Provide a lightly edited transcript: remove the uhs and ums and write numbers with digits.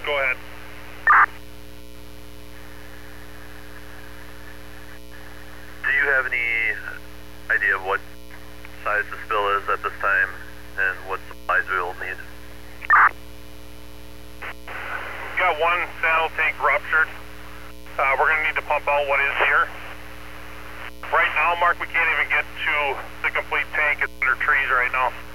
Go ahead. Do you have any idea of what size the spill is at this time and what supplies we will need? We've got one saddle tank ruptured. We're going to need to pump out what is here. Right now, Mark, we can't even get to the complete tank. It's under trees right now.